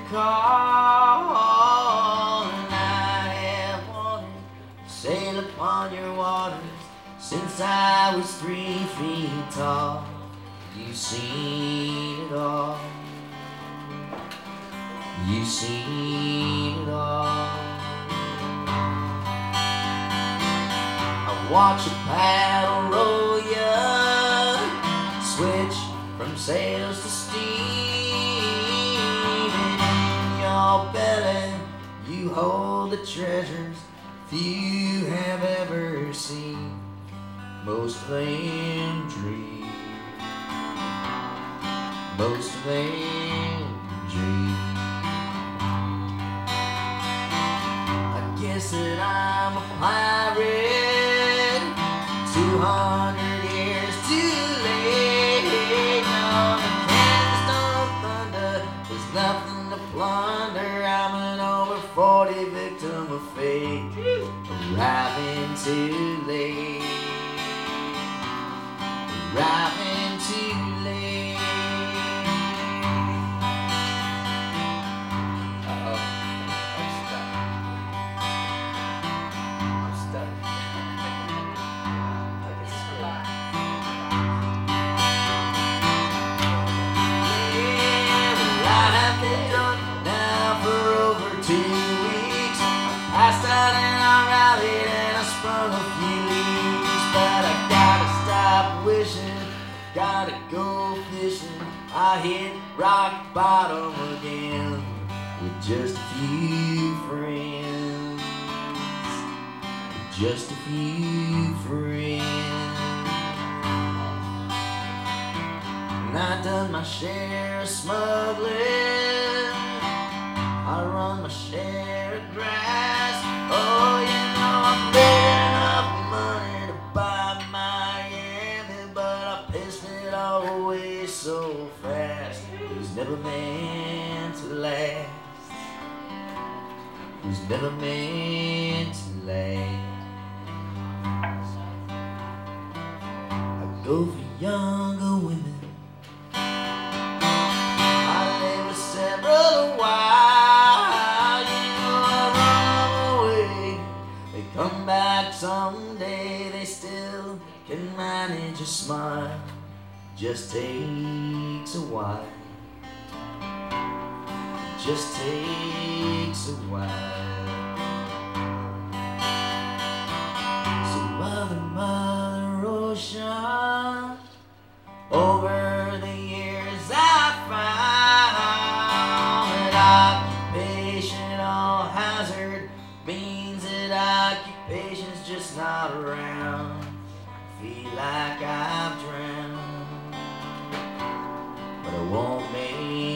call, and I have wanted to sail upon your waters since I was 3 feet tall. You've seen it all. You've seen it all. I watch a paddle roll ya, switch from sails to steam, and in your belly you hold the treasures few have ever seen. Most of them dream, most of them dream. I guess that I'm a pirate, 200 years too late. On the cannons don't thunder, there's nothing to plunder. I'm an over 40 victim of fate, arriving too late. Arriving too late. Uh-oh. I'm stuck. I'm stuck. I get scared. Yeah, well, I have been drunk now for over 2 weeks. I passed out and I rallied and I sprung a few leaks, but I gotta stop wishing, gotta go fishing. I hit rock bottom again with just a few friends, with just a few friends. And I done my share of smuggling, I run my share of grass. Oh, you know I made enough money to buy Miami, but I pissed it all away so fast. It was never meant to last. It was never meant to last. I go for younger women, I lay with several a while. You know I run away, they come back someday. They still can manage a smile, just takes a while. Just takes a while. So Mother Ocean, over the years I found that occupation all hazard means that occupation's just not around. Feel like I've drowned, but I won't make